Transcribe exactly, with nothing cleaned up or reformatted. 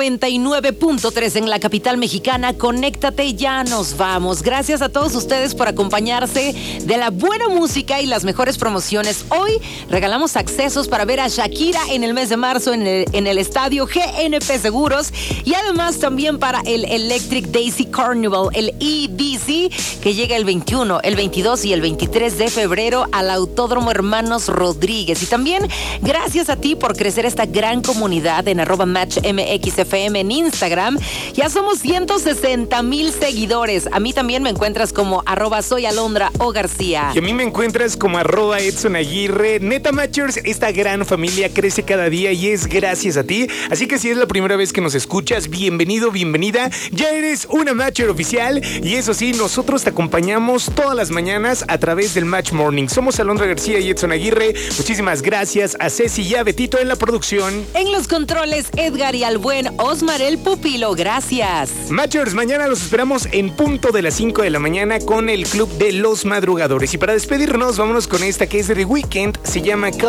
noventa y nueve punto tres en la capital mexicana. Conéctate, ya nos vamos. Gracias a todos ustedes por acompañarse de la buena música y las mejores promociones. Hoy regalamos accesos para ver a Shakira en el mes de marzo en el, en el estadio G N P Seguros, y además también para el Electric Daisy Carnival, el E D C, que llega el veintiuno, el veintidós y el veintitrés de febrero al Autódromo Hermanos Rodríguez. Y también gracias a ti por crecer esta gran comunidad en arroba Match M X F M en Instagram. Ya somos ciento sesenta mil seguidores. A mí también me encuentras como arroba soy Alondra o García. Y a mí me encuentras como arroba Edson Aguirre. Neta Matchers, esta gran familia crece cada día y es gracias a ti. Así que si es la primera vez que nos escuchas, bienvenido, bienvenida. Ya eres una Matcher oficial. Y eso sí, nosotros te acompañamos todas las mañanas a través del Match Morning. Somos Alondra García y Edson Aguirre. Muchísimas gracias a Ceci y a Betito en la producción. En los controles, Edgar y al buen Osmar el Pupilo. Gracias. Matchers, mañana los esperamos en punto de las cinco de la mañana con el Club de los Madrugadores. Y para despedirnos, vámonos con esta que es de The Weeknd. Se llama